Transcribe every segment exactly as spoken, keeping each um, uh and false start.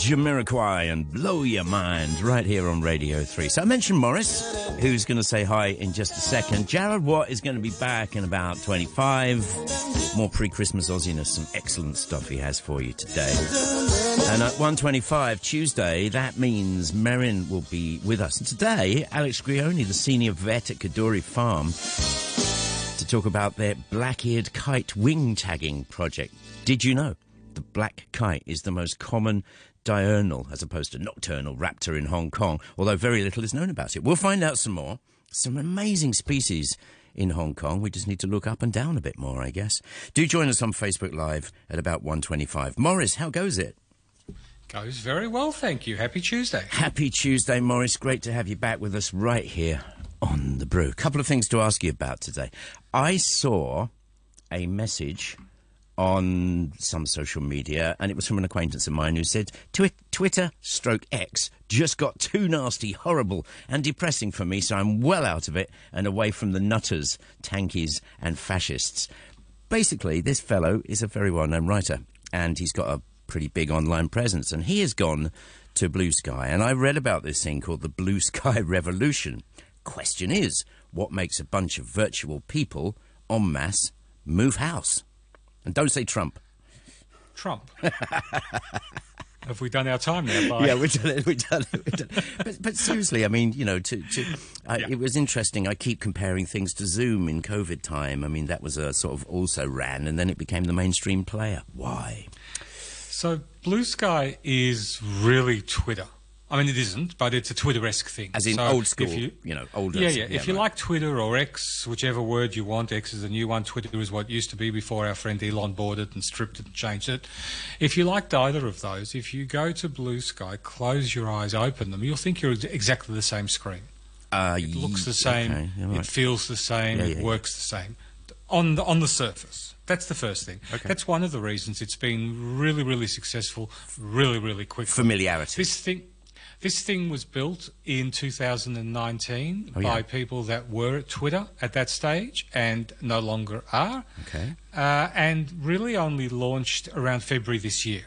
Jamiroquai and Blow Your Mind right here on Radio three. So I mentioned Morris, who's going to say hi in just a second. Jared Watt is going to be back in about twenty-five. More pre-Christmas Aussiness, some excellent stuff he has for you today. And at one twenty-five, Tuesday, that means Merrin will be with us. And today, Alex Grioni, the senior vet at Kadoorie Farm, to talk about their black-eared kite wing tagging project. Did you know the black kite is the most common diurnal, as opposed to nocturnal, raptor in Hong Kong, although very little is known about it? We'll find out some more. Some amazing species in Hong Kong. We just need to look up and down a bit more, I guess. Do join us on Facebook Live at about one twenty-five. Morris, how goes it? Goes very well, thank you. Happy Tuesday. Happy Tuesday, Morris. Great to have you back with us right here on The Brew. Couple of things to ask you about today. I saw a message on some social media, and it was from an acquaintance of mine who said, Twi- Twitter stroke X just got too nasty, horrible and depressing for me, so I'm well out of it and away from the nutters, tankies and fascists. Basically, this fellow is a very well-known writer, and he's got a pretty big online presence, and he has gone to Blue Sky, and I read about this thing called the Blue Sky Revolution. Question is, what makes a bunch of virtual people en masse move house? And don't say Trump. Trump. Have we done our time now? Bye. Yeah, we've done it. We've done it. We've done it. But, but seriously, I mean, you know, to, to uh, yeah. It was interesting. I keep comparing things to Zoom in COVID time. I mean, that was a sort of also ran, and then it became the mainstream player. Why? So Blue Sky is really Twitter. I mean, it isn't, but it's a Twitter-esque thing. As in so old school, you, you know, older. Yeah, yeah. If yeah, you right. like Twitter or X, whichever word you want, X is a new one, Twitter is what it used to be before our friend Elon bought it and stripped it and changed it. If you liked either of those, if you go to Blue Sky, close your eyes, open them, you'll think you're exactly the same screen. Uh, it looks the same, okay, right. It feels the same, yeah, yeah, it works the same. On the, on the surface. That's the first thing. Okay. That's one of the reasons it's been really, really successful, really, really quick. Familiarity. This thing... This thing was built in two thousand nineteen oh, by yeah. people that were at Twitter at that stage and no longer are, okay. uh, and really only launched around February this year.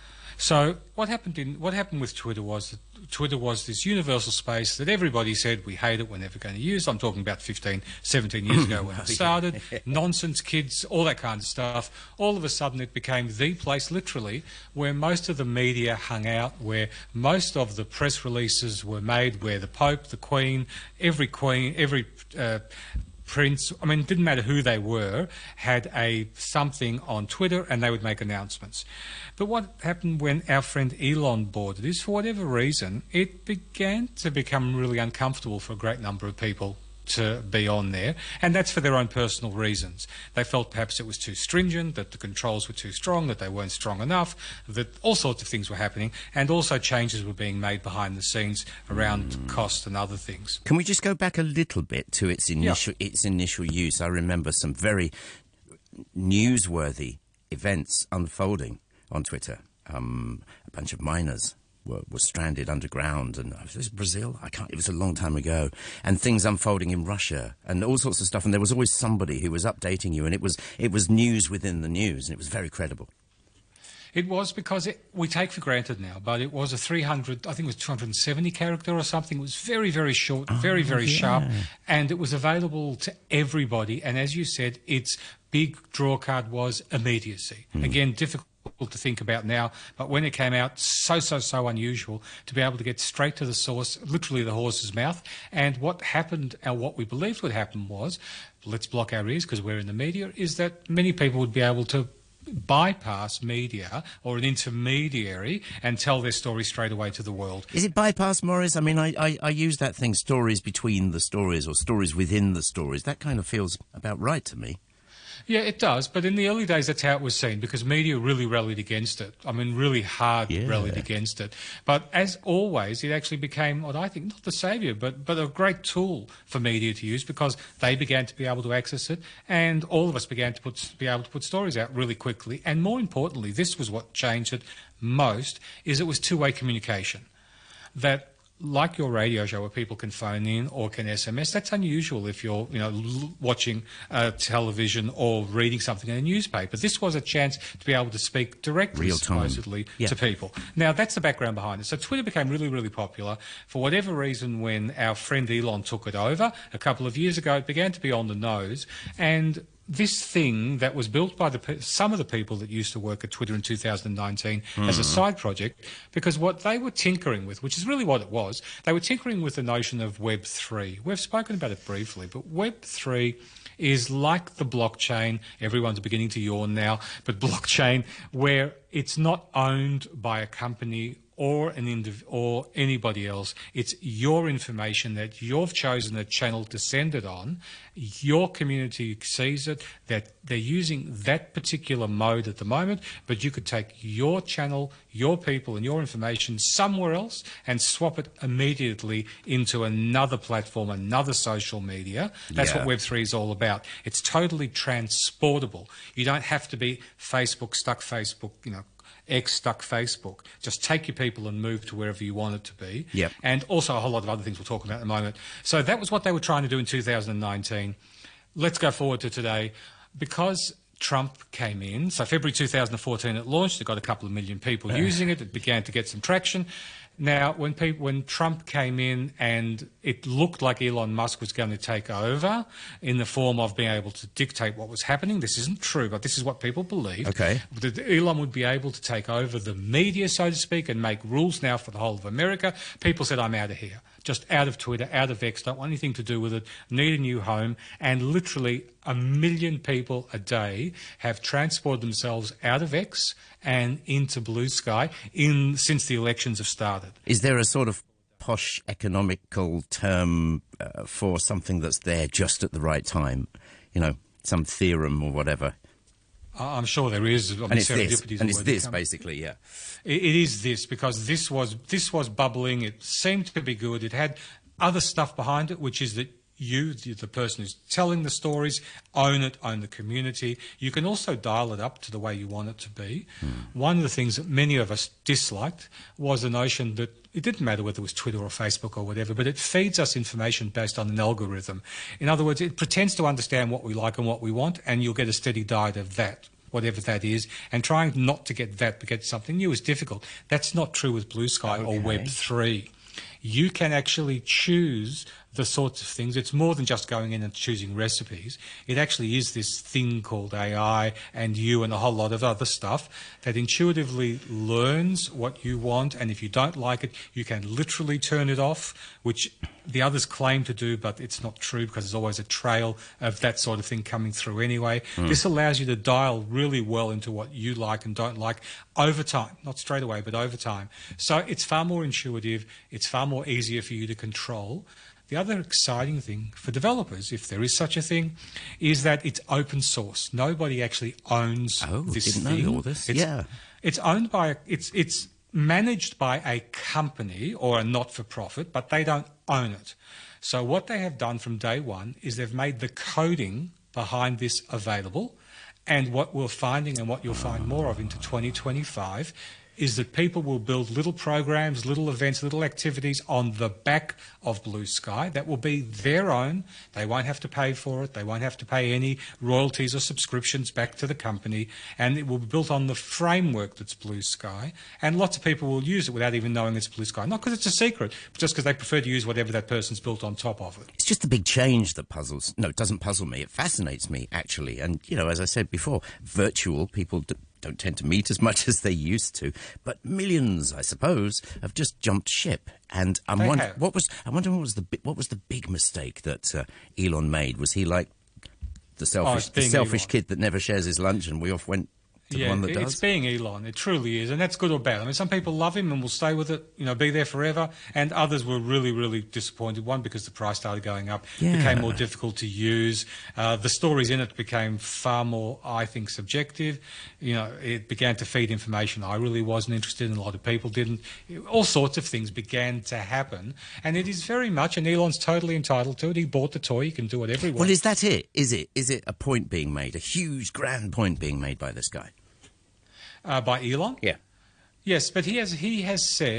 So what happened in what happened with Twitter was that Twitter was this universal space that everybody said we hate it, we're never going to use. I'm talking about fifteen, seventeen years ago when it started. Nonsense, kids, all that kind of stuff. All of a sudden it became the place, literally, where most of the media hung out, where most of the press releases were made, where the Pope, the Queen, every Queen, every... Uh, Prince, I mean, it didn't matter who they were, had a something on Twitter and they would make announcements. But what happened when our friend Elon bought it is, for whatever reason, it began to become really uncomfortable for a great number of people to be on there, and that's for their own personal reasons. They felt perhaps it was too stringent, that the controls were too strong, that they weren't strong enough, that all sorts of things were happening, and also changes were being made behind the scenes around mm. cost and other things. Can we just go back a little bit to its initial yeah. its initial use? I remember some very newsworthy events unfolding on Twitter. Um, a bunch of miners Were, were stranded underground, and uh, was it Brazil? I can't. It was a long time ago, and things unfolding in Russia, and all sorts of stuff. And there was always somebody who was updating you, and it was it was news within the news, and it was very credible. It was because it, we take for granted now, but it was a three hundred, I think it was two hundred seventy character or something. It was very, very short, oh, very, very yeah. sharp, and it was available to everybody. And as you said, its big draw card was immediacy. Mm. Again, difficult to think about now, but when it came out, so, so, so unusual to be able to get straight to the source, literally the horse's mouth. And what happened, or what we believed would happen was, let's block our ears because we're in the media, is that many people would be able to bypass media or an intermediary and tell their story straight away to the world. Is it bypass, Morris? I mean, I, I, I use that thing, stories between the stories or stories within the stories. That kind of feels about right to me. Yeah, it does, but in the early days that's how it was seen because media really rallied against it. I mean, really hard yeah. rallied against it. But as always, it actually became what I think, not the saviour, but, but a great tool for media to use because they began to be able to access it and all of us began to put, be able to put stories out really quickly. And more importantly, this was what changed it most, is it was two-way communication. That like your radio show where people can phone in or can S M S, that's unusual if you're, you know, l- watching uh, television or reading something in a newspaper. This was a chance to be able to speak directly, Real time. supposedly, Yeah. to people. Now, that's the background behind it. So Twitter became really, really popular. For whatever reason, when our friend Elon took it over a couple of years ago, it began to be on the nose. And this thing that was built by the pe- some of the people that used to work at Twitter in two thousand nineteen mm. as a side project, because what they were tinkering with, which is really what it was, they were tinkering with the notion of Web three. We've spoken about it briefly, but Web three is like the blockchain. Everyone's beginning to yawn now, but blockchain, where it's not owned by a company or an indiv- or anybody else. It's your information that you've chosen a channel to send it on. Your community sees it, that they're using that particular mode at the moment, but you could take your channel, your people and your information somewhere else and swap it immediately into another platform, another social media. That's Yeah. what Web three is all about. It's totally transportable. You don't have to be Facebook, stuck Facebook, you know, X stuck Facebook. Just take your people and move to wherever you want it to be. Yep. And also a whole lot of other things we'll talk about in a moment. So that was what they were trying to do in two thousand nineteen. Let's go forward to today. Because Trump came in, so February two thousand fourteen it launched, it got a couple of million people using it, it began to get some traction. Now, when people, when Trump came in and it looked like Elon Musk was going to take over in the form of being able to dictate what was happening, this isn't true, but this is what people believe. Okay. That Elon would be able to take over the media, so to speak, and make rules now for the whole of America. People said, I'm out of here. Just out of Twitter, out of X, don't want anything to do with it, need a new home. And literally a million people a day have transported themselves out of X and into Blue Sky in since the elections have started. Is there a sort of posh economical term uh, for something that's there just at the right time? You know, some theorem or whatever. I'm sure there is. I mean, And it's serendipity this, is and a it's word this that comes- basically, yeah. It, it is this, because this was this was bubbling. It seemed to be good. It had other stuff behind it, which is that you, the the person who's telling the stories, own it, own the community. You can also dial it up to the way you want it to be. Mm. One of the things that many of us disliked was the notion that it didn't matter whether it was Twitter or Facebook or whatever, but it feeds us information based on an algorithm. In other words, it pretends to understand what we like and what we want, and you'll get a steady diet of that, whatever that is, and trying not to get that but get something new is difficult. That's not true with Blue Sky Okay. or Web three. You can actually choose the sorts of things. It's more than just going in and choosing recipes. It actually is this thing called A I and you and a whole lot of other stuff that intuitively learns what you want, and if you don't like it, you can literally turn it off, which the others claim to do, but it's not true because there's always a trail of that sort of thing coming through anyway. Mm. This allows you to dial really well into what you like and don't like over time, not straight away, but over time. So it's far more intuitive, it's far more easier for you to control. The other exciting thing for developers, if there is such a thing, is that it's open source. Nobody actually owns oh, this didn't thing. know all this. It's, yeah. It's owned by, it's, it's managed by a company or a not-for-profit, but they don't own it. So what they have done from day one is they've made the coding behind this available, and what we're finding and what you'll find more of into twenty twenty-five is that people will build little programs, little events, little activities on the back of Blue Sky that will be their own. They won't have to pay for it. They won't have to pay any royalties or subscriptions back to the company. And it will be built on the framework that's Blue Sky. And lots of people will use it without even knowing it's Blue Sky. Not because it's a secret, but just because they prefer to use whatever that person's built on top of it. It's just the big change that puzzles. No, it doesn't puzzle me. It fascinates me, actually. And, you know, as I said before, virtual people d- don't tend to meet as much as they used to. But millions, I suppose, have just jumped ship. And I'm They wondering have. what was I wonder what was the bi- what was the big mistake that uh, Elon made? Was he like the selfish it's the being selfish Elon. kid that never shares his lunch, and we off went to the Yeah, one that it's does? being Elon. It truly is, and that's good or bad. I mean, some people love him and will stay with it, you know, be there forever, and others were really, really disappointed. One, because the price started going up, Yeah. became more difficult to use. Uh, the stories in it became far more, I think, subjective. You know, it began to feed information I really wasn't interested in. A lot of people didn't. All sorts of things began to happen, and it is very much, and Elon's totally entitled to it. He bought the toy. He can do whatever he wants. Well, is that it? Is it? Is it a point being made? A huge, grand point being made by this guy? Uh, by Elon? Yeah. Yes, but he has he has said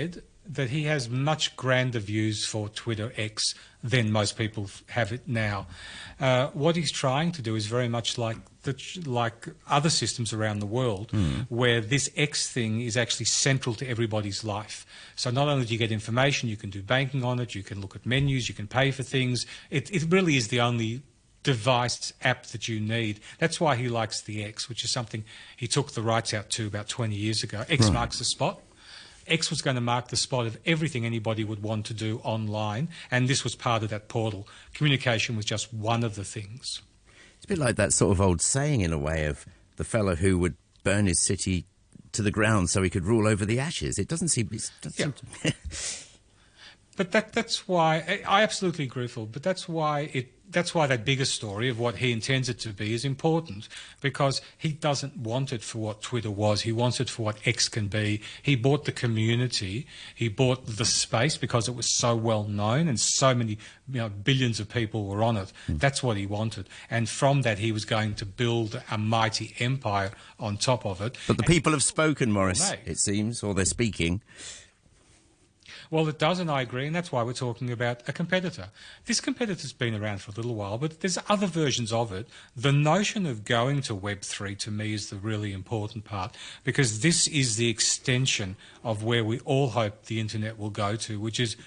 that he has much grander views for Twitter X than most people have it now. Uh, what he's trying to do is very much like the, like other systems around the world, mm. where this X thing is actually central to everybody's life. So not only do you get information, you can do banking on it, you can look at menus, you can pay for things. It, it really is the only device app that you need. That's why he likes the X, which is something he took the rights out to about twenty years ago. X right. marks the spot. X was going to mark the spot of everything anybody would want to do online, and this was part of that portal. Communication was just one of the things. It's a bit like that sort of old saying, in a way, of the fellow who would burn his city to the ground so he could rule over the ashes. It doesn't seem... It doesn't yeah. seem to... But that, that's why... I absolutely agree, Phil, but that's why it... That's why that bigger story of what he intends it to be is important, because he doesn't want it for what Twitter was. He wants it for what X can be. He bought the community. He bought the space because it was so well known and so many, you know, billions of people were on it. Mm. That's what he wanted. And from that, he was going to build a mighty empire on top of it. But the people have spoken, Maurice, it seems, or they're speaking. Well, it does, and I agree, and that's why we're talking about a competitor. This competitor's been around for a little while, but there's other versions of it. The notion of going to Web three, to me, is the really important part, because this is the extension of where we all hope the internet will go to, which is...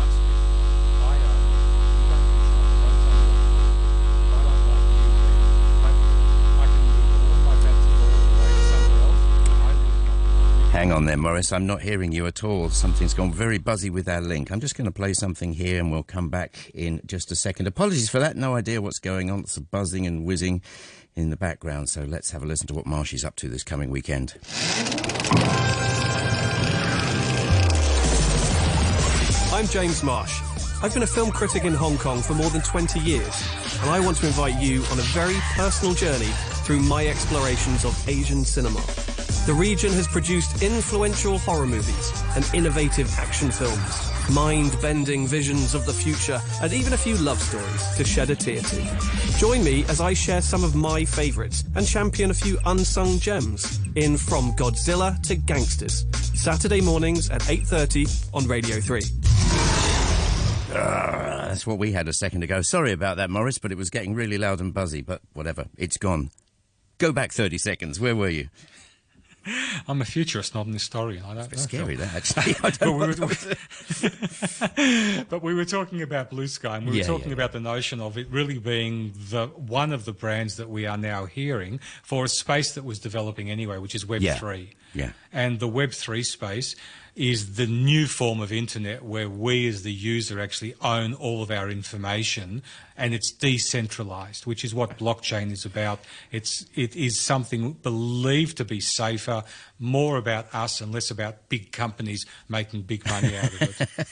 Hang on there, Maurice. I'm not hearing you at all. Something's gone very buzzy with our link. I'm just going to play something here and we'll come back in just a second. Apologies for that. No idea what's going on. It's buzzing and whizzing in the background. So let's have a listen to what Marshy's up to this coming weekend. I'm James Marsh. I've been a film critic in Hong Kong for more than twenty years, and I want to invite you on a very personal journey through my explorations of Asian cinema. The region has produced influential horror movies and innovative action films, mind-bending visions of the future, and even a few love stories to shed a tear to. Join me as I share some of my favourites and champion a few unsung gems in From Godzilla to Gangsters, Saturday mornings at eight thirty on Radio three. Uh, that's what we had a second ago. Sorry about that, Maurice, but it was getting really loud and buzzy, but whatever. It's gone. Go back thirty seconds. Where were you? I'm a futurist, not an historian. I don't it's know. Scary, that, actually. I don't but, we were, but we were talking about Blue Sky, and we yeah, were talking yeah, about yeah. the notion of it really being the one of the brands that we are now hearing for a space that was developing anyway, which is Web yeah. three. Yeah. And the Web three space is the new form of internet where we as the user actually own all of our information, and it's decentralized, which is what blockchain is about. It's, it is something believed to be safer, more about us and less about big companies making big money out of it.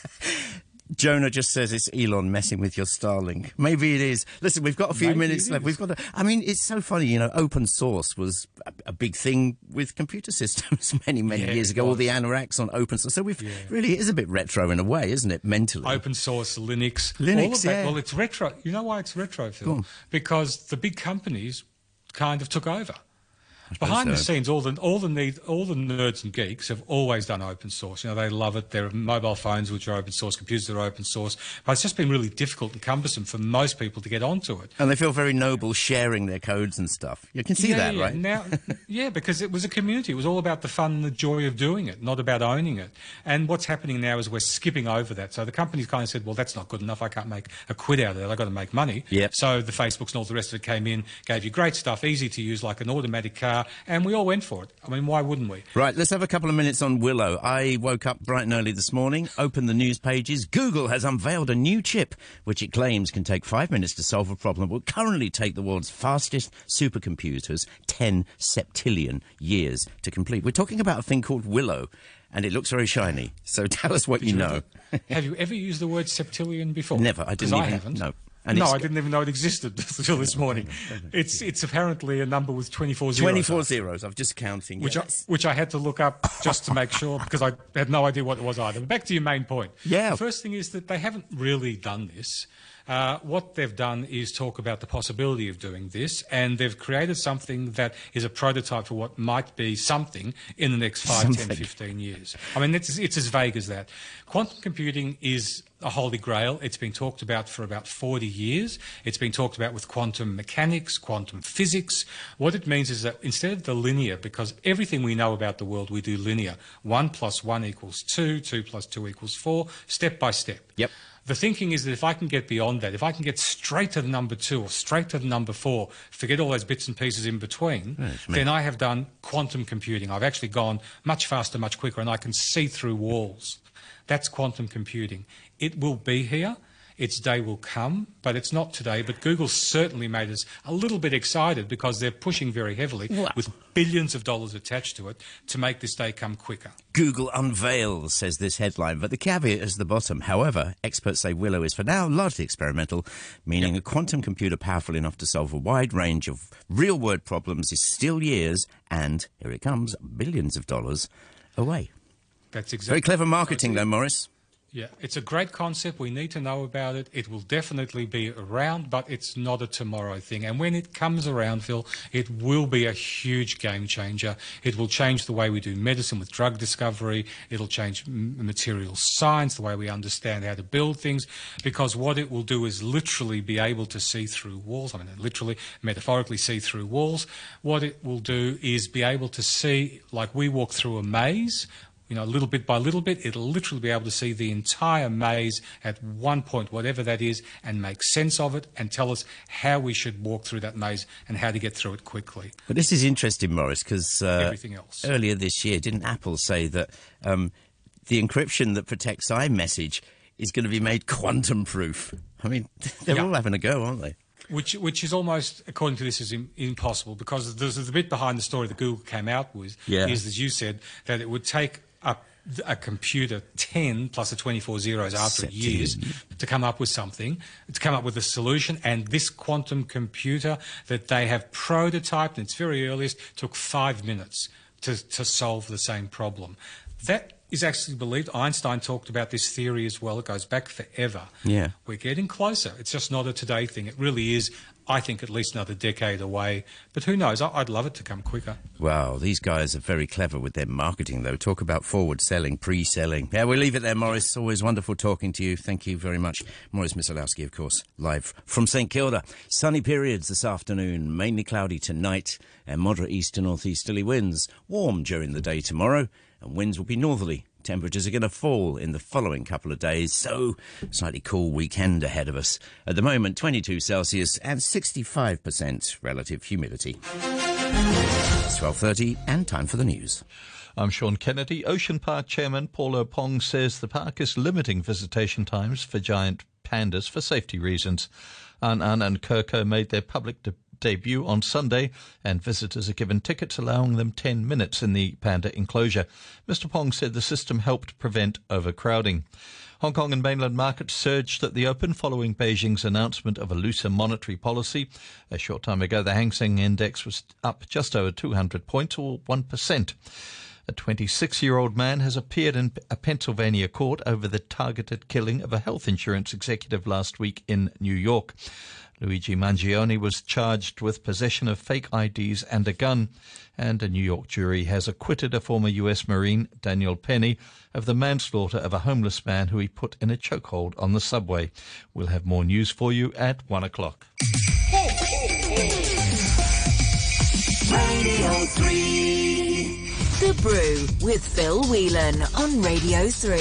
Jonah just says it's Elon messing with your Starlink. Maybe it is. Listen, we've got a few Maybe minutes left. We've got to, I mean, it's so funny, you know, open source was a, a big thing with computer systems many, many yeah, years ago. All the anoraks on open source. So we've yeah. really is a bit retro in a way, isn't it, mentally? Open source, Linux. Linux, all of that. yeah. Well, it's retro. You know why it's retro, Phil? Because the big companies kind of took over. Behind so. the scenes, all the all the need, all the nerds and geeks have always done open source. You know, they love it. There are mobile phones which are open source, computers that are open source. But it's just been really difficult and cumbersome for most people to get onto it. And they feel very noble sharing their codes and stuff. You can see yeah, that, yeah. right? Now, yeah, because it was a community. It was all about the fun and the joy of doing it, not about owning it. And what's happening now is we're skipping over that. So the companies kind of said, well, that's not good enough. I can't make a quid out of that. I've got to make money. Yep. So the Facebooks and all the rest of it came in, gave you great stuff, easy to use, like an automatic car, and we all went for it. I mean, why wouldn't we? Right, let's have a couple of minutes on Willow. I woke up bright and early this morning, opened the news pages. Google has unveiled a new chip, which it claims can take five minutes to solve a problem. Will currently take the world's fastest supercomputers ten septillion years to complete. We're talking about a thing called Willow, and it looks very shiny. So tell us what you know. Have you ever used the word septillion before? Never. I didn't I even... haven't. No. And no, I didn't even know it existed until this morning. It's it's apparently a number with twenty-four zeros. twenty-four zeros. I'm just counting. Which, yes. I, which I had to look up just to make sure, because I had no idea what it was either. But back to your main point. Yeah. The first thing is that they haven't really done this. Uh, what they've done is talk about the possibility of doing this, and they've created something that is a prototype for what might be something in the next five, something. ten, fifteen years. I mean, it's, it's as vague as that. Quantum computing is a holy grail. It's been talked about for about forty years. It's been talked about with quantum mechanics, quantum physics. What it means is that instead of the linear, because everything we know about the world we do linear, one plus one equals two, two plus two equals four, step by step. Yep. The thinking is that if I can get beyond that, if I can get straight to the number two or straight to the number four, forget all those bits and pieces in between, Yes, then I have done quantum computing. I've actually gone much faster, much quicker, and I can see through walls. That's quantum computing. It will be here. Its day will come, but it's not today. But Google certainly made us a little bit excited because they're pushing very heavily Wow. with billions of dollars attached to it to make this day come quicker. Google unveils, says this headline, but the caveat is the bottom. However, experts say Willow is for now largely experimental, meaning Yep. a quantum computer powerful enough to solve a wide range of real-world problems is still years and, here it comes, billions of dollars away. That's exactly Very clever marketing, That's it. though, Morris. Yeah, it's a great concept. We need to know about it. It will definitely be around, but it's not a tomorrow thing. And when it comes around, Phil, it will be a huge game changer. It will change the way we do medicine with drug discovery. It'll change m- material science, the way we understand how to build things, because what it will do is literally be able to see through walls. I mean, literally, metaphorically see through walls. What it will do is be able to see, like we walk through a maze, you know, little bit by little bit, it'll literally be able to see the entire maze at one point, whatever that is, and make sense of it and tell us how we should walk through that maze and how to get through it quickly. But this is interesting, Morris, because uh, Everything else. earlier this year, didn't Apple say that um, the encryption that protects iMessage is going to be made quantum-proof? I mean, they're Yeah. all having a go, aren't they? Which, which is almost, according to this, is im- impossible because there's, there's a bit behind the story that Google came out with, Yeah. is, as you said, that it would take a, a computer ten plus the twenty-four zeros after Set years in. to come up with something, to come up with a solution. And this quantum computer that they have prototyped in its very earliest took five minutes to, to solve the same problem. That is actually believed. Einstein talked about this theory as well. It goes back forever. Yeah. We're getting closer. It's just not a today thing. It really is, I think, at least another decade away. But who knows? I- I'd love it to come quicker. Wow, these guys are very clever with their marketing, though. Talk about forward selling, pre-selling. Yeah, we'll leave it there, Morris. Always wonderful talking to you. Thank you very much. Morris Misalowski, of course, live from St Kilda. Sunny periods this afternoon, mainly cloudy tonight, and moderate east to northeasterly winds. Warm during the day tomorrow, and winds will be northerly. Temperatures are going to fall in the following couple of days, so slightly cool weekend ahead of us. At the moment, twenty-two Celsius and sixty-five percent relative humidity. It's twelve thirty and time for the news. I'm Sean Kennedy. Ocean Park Chairman Paul Opong says the park is limiting visitation times for giant pandas for safety reasons. An An and Kirko made their public de- debut on Sunday, and visitors are given tickets allowing them ten minutes in the panda enclosure. Mister Pong said the system helped prevent overcrowding. Hong Kong and mainland markets surged at the open following Beijing's announcement of a looser monetary policy. A short time ago, the Hang Seng Index was up just over two hundred points, or one percent. A twenty-six-year-old man has appeared in a Pennsylvania court over the targeted killing of a health insurance executive last week in New York. Luigi Mangione was charged with possession of fake I Ds and a gun, and a New York jury has acquitted a former U S Marine, Daniel Penny, of the manslaughter of a homeless man who he put in a chokehold on the subway. We'll have more news for you at one o'clock. Radio three. The Brew with Phil Whelan on Radio three.